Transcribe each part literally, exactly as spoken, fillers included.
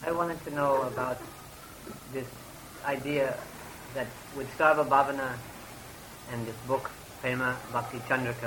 I wanted to know about this idea that with Sarva Bhavana and this book, Prema Bhakti Chandrika,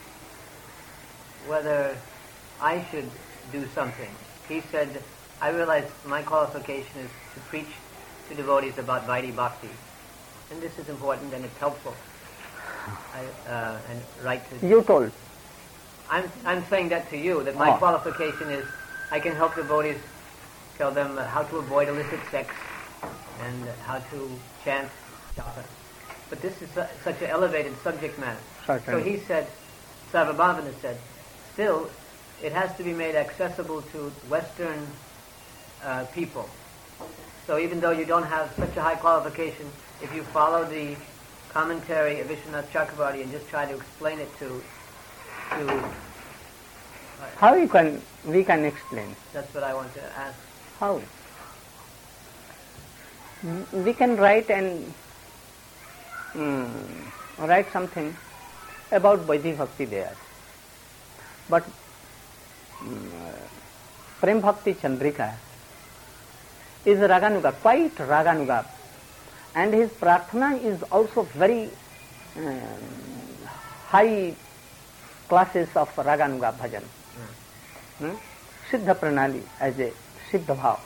whether I should do something. He said, I realize my qualification is to preach to devotees about Vaidhi Bhakti. And this is important and it's helpful. I, uh, and right to... You told. I'm, I'm saying that to you, that my oh. qualification is I can help devotees, tell them how to avoid illicit sex and how to chant japa. But this is su- such an elevated subject matter. Certainly. So he said, Sarvabhavana said, still, it has to be made accessible to Western uh, people. So even though you don't have such a high qualification, if you follow the commentary of Vishwanath Chakravarti and just try to explain it to... to uh, How you can, we can explain? That's what I want to ask. How? We can write and mm, write something about Vaidhi Bhakti there. But mm, Prem Bhakti Chandrika is Raganuga, quite Raganuga. And his prarthana is also very um, high classes of Raganuga bhajan. Mm. Hmm? Siddha Pranali as a Siddha Bhav.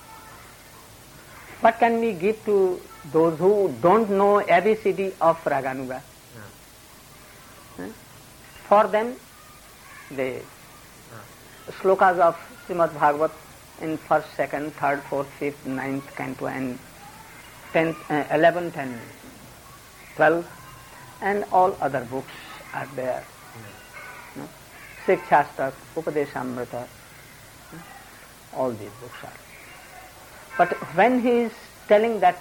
What can we give to those who don't know A B C D of Raganuga? Hmm? For them, the slokas of Srimad Bhagavat in first, second, third, fourth, fifth, ninth canto and tenth, uh, eleventh and twelfth and all other books are there. Mm. No? Sikshastak, Upadeshamrita, mm. all these books are. But when he is telling that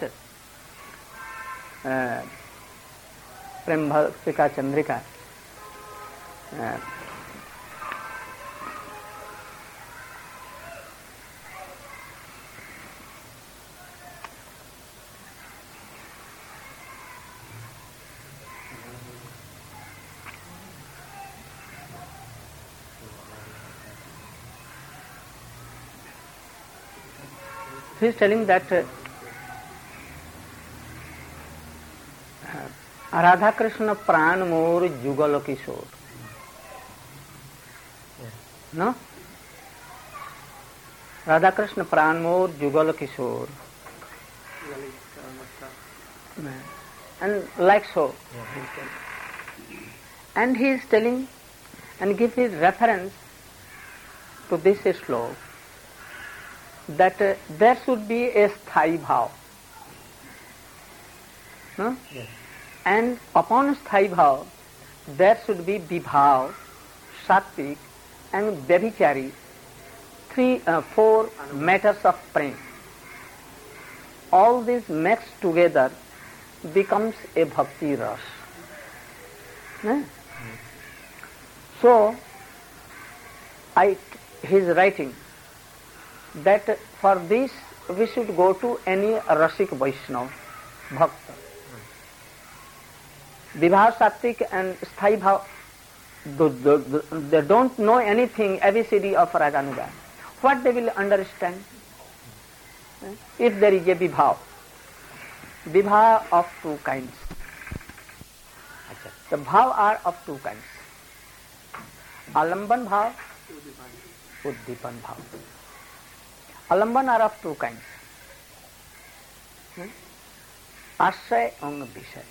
uh, Prem Bhakti Chandrika, uh, he is telling that uh, uh, Radha Krishna Pran Mor Jugal Kishore. No? Radha Krishna Pran Mor Jugal Kishore. And like so. And he is telling and give his reference to this slok that uh, there should be a sthai bhav. No? Yes. And upon sthai bhav, there should be vibhav, sattvic and vyabhichari, three, uh, four matters of prem. All these mixed together becomes a bhakti ras. No? Mm. So, I, he is writing that for this we should go to any Rasik Vaishnava, Bhakta. Vibhav, Sattvik and Sthai Bhav, they don't know anything, A B C D of Raganuga. What they will understand? If there is a Vibhav, Vibhav of two kinds. The Bhav are of two kinds. Alamban Bhav, Uddipan Bhav. Alamban are of two kinds. Hmm? Asray and Vishay.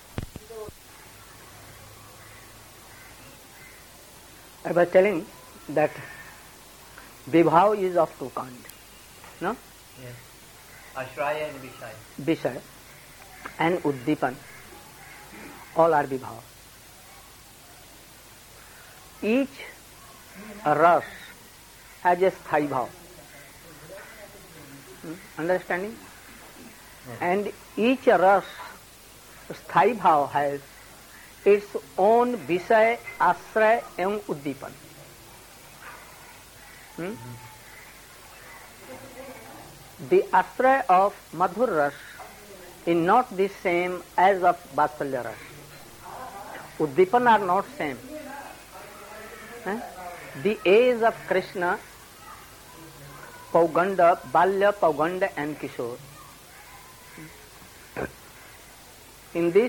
I was telling that Vibhav is of two kinds. No? Yes. Ashraya and Vishay. Vishay and Uddipan. All are Vibhav. Each ras has a sthai bhav. Understanding? Yes. And each ras, sthai bhav has its own visay, asray and uddipan. Hmm? Mm-hmm. The asray of madhur ras is not the same as of vatsalya ras. Uddipan are not same. Eh? The age of Krishna Pauganda, Balya, Pauganda and Kishore. In this,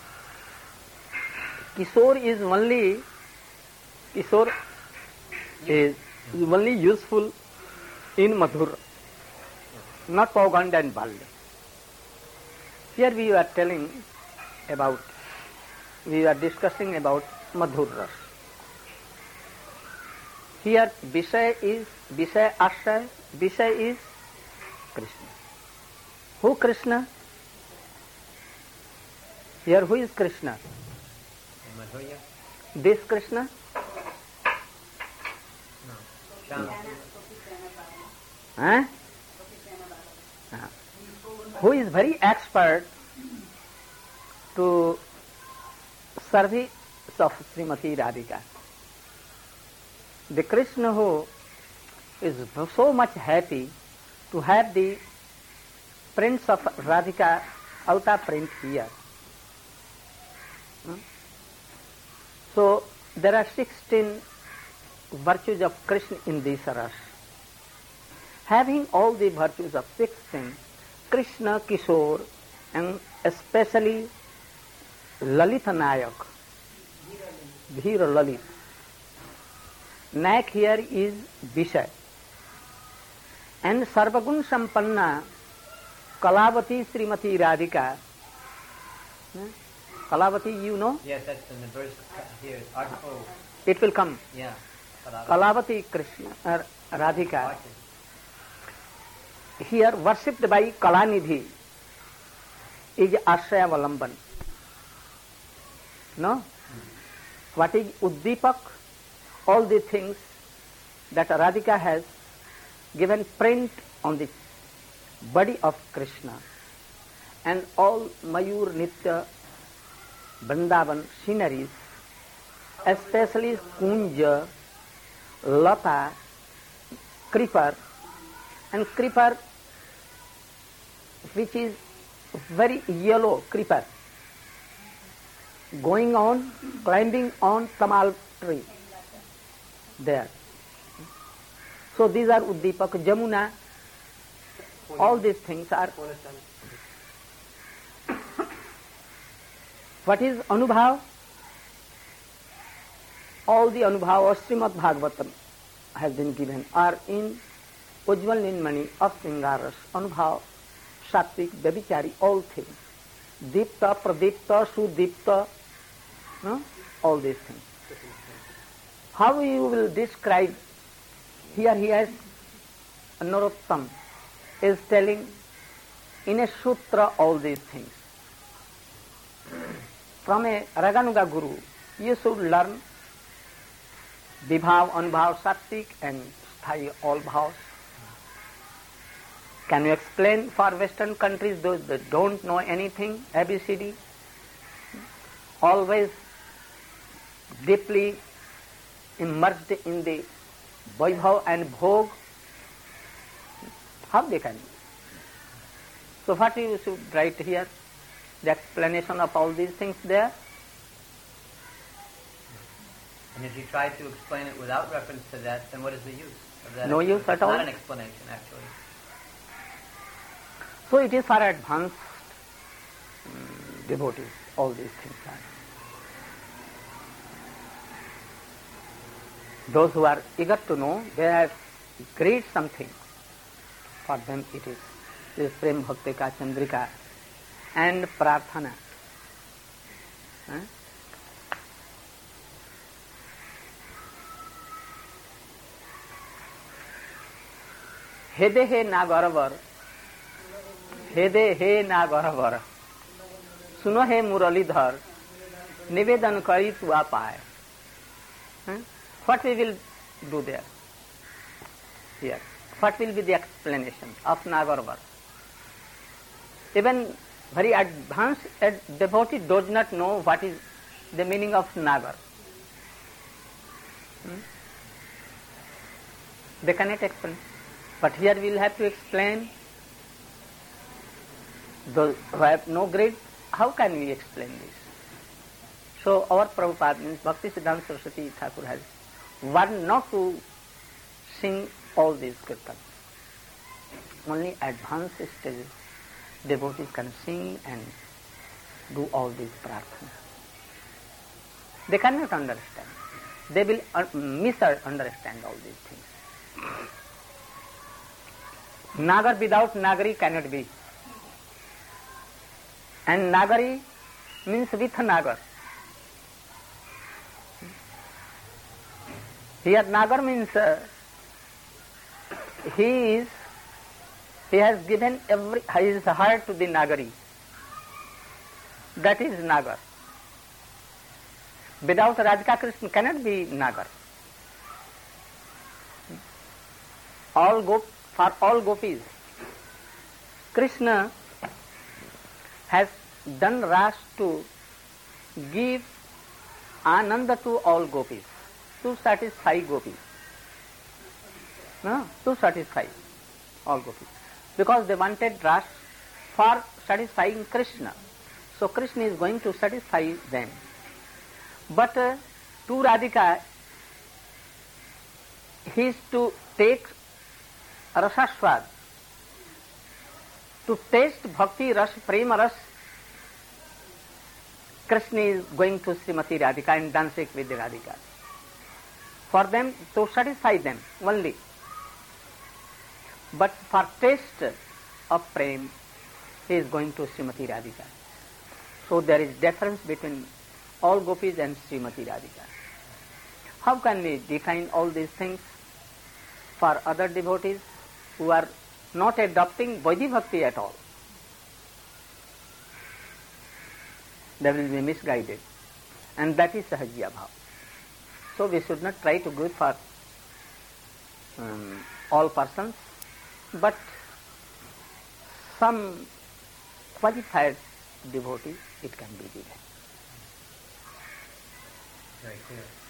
Kishore is only, Kishore is only useful in Madhura, not Pauganda and Balya. Here we are telling about, we are discussing about Madhura. Here Vishaya is, Vishaya Ashraya, Vishaya is Krishna. Who Krishna? Here who is Krishna? This Krishna? No. Huh? Uh, who is very expert to service of Srimati Radhika. The Krishna who is so much happy to have the prince of Radhika avatar print here. So there are sixteen virtues of Krishna in this ras. Having all the virtues of sixteen, Krishna, Kishore, and especially Lalita Nayak, Dhira Lalit. Nayak here is Vishaya. And Sarvagun Sampanna, Kalavati Srimati Radhika. Kalavati, you know? Yes, that's in the verse here. Oh. It will come. Yeah. Kalavati Krishna, uh, Radhika. Here worshipped by Kalanidhi is Ashraya Valamban. No? Mm-hmm. What is Uddipak? All the things that Radhika has given print on the body of Krishna. And all Mayur Nitya Vrindavan sceneries, especially Kunja, Lata, Creeper, and creeper which is very yellow creeper, going on, climbing on tamal tree there. So these are Uddipak, Jamuna, all these things are. What is Anubhav? All the Anubhav of Srimad Bhagavatam has been given are in Ujjwal Ninmani of Singaras, Anubhav, Satvik, Vyabhichari, all things. Deepta, Pradipta, Sudipta, no? All these things. How you will describe, here he has, Narottam is telling in a sutra all these things. From a Raganuga Guru, you should learn Vibhav, Anubhav, Satvik and Sthai, all bhavs. Can you explain for Western countries, those that don't know anything, A B C D? Always deeply immersed in the Vaibhav and Bhog. How they can? So what you should write here? The explanation of all these things there. And if you try to explain it without reference to that, then what is the use of that? No use at all. It's not an explanation, actually. So it is for advanced um, devotees, all these things are. Those who are eager to know, they have great something. For them it is. It is Prem Bhaktika, Chandrika and Prarthana. Huh? Hede he nagaravar, Hede he nagaravar, Suno he muralidhar, Nivedan kari tu apaye. What we will do there? Here. What will be the explanation of Nagaravar? Even very advanced devotee does not know what is the meaning of Nagar. Hmm? They cannot explain. But here we will have to explain. Those who have no grade, how can we explain this? So our Prabhupada, means Bhakti Siddhanta Saraswati Thakur, has warned not to sing all these kirtans. only advanced stages devotees can sing and do all these prarthana. They cannot understand. They will un- misunderstand all these things. Nagar without Nagari cannot be. And Nagari means with Nagar. Here Nagar means uh, he is, he has given every, his heart to the Nagari. That is Nagar. Without Radhika Krishna cannot be Nagar. All go, for all gopis, Krishna has done ras to give ananda to all gopis, to satisfy gopis. No, to satisfy all gopis. Because they wanted ras for satisfying Krishna. So Krishna is going to satisfy them. But uh, to Radhika, he is to take rasaswad, to taste bhakti ras, prema ras. Krishna is going to Srimati Radhika and dancing with the Radhika. For them, to satisfy them only. But for taste of prem, he is going to Srimati Radhika. So there is difference between all gopis and Srimati Radhika. How can we define all these things for other devotees who are not adopting Vaidhi Bhakti at all? They will be misguided. And that is Sahajya Bhav. So we should not try to go for um, all persons, but some qualified devotee, it can be given. Very clear.